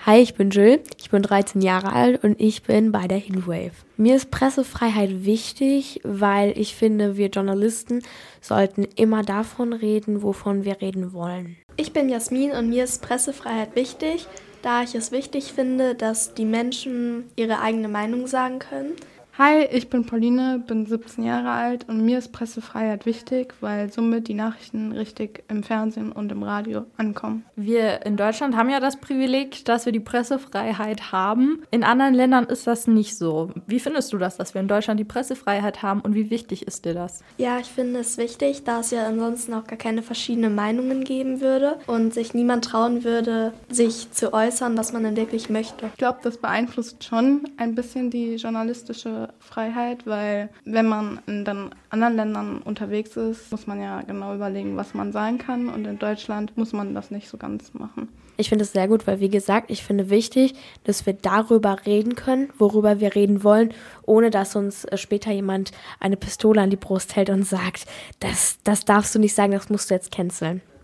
Hi, ich bin Jill, ich bin 13 Jahre alt und ich bin bei der Heatwave. Mir ist Pressefreiheit wichtig, weil ich finde, wir Journalisten sollten immer davon reden, wovon wir reden wollen. Ich bin Jasmin und mir ist Pressefreiheit wichtig, da ich es wichtig finde, dass die Menschen ihre eigene Meinung sagen können. Hi, ich bin Pauline, bin 17 Jahre alt und mir ist Pressefreiheit wichtig, weil somit die Nachrichten richtig im Fernsehen und im Radio ankommen. Wir in Deutschland haben ja das Privileg, dass wir die Pressefreiheit haben. In anderen Ländern ist das nicht so. Wie findest du das, dass wir in Deutschland die Pressefreiheit haben und wie wichtig ist dir das? Ja, ich finde es wichtig, da es ja ansonsten auch gar keine verschiedenen Meinungen geben würde und sich niemand trauen würde, sich zu äußern, was man denn wirklich möchte. Ich glaube, das beeinflusst schon ein bisschen die journalistische Freiheit, weil wenn man in den anderen Ländern unterwegs ist, muss man ja genau überlegen, was man sagen kann, und in Deutschland muss man das nicht so ganz machen. Ich finde es sehr gut, weil wie gesagt, ich finde wichtig, dass wir darüber reden können, worüber wir reden wollen, ohne dass uns später jemand eine Pistole an die Brust hält und sagt, das darfst du nicht sagen, das musst du jetzt canceln.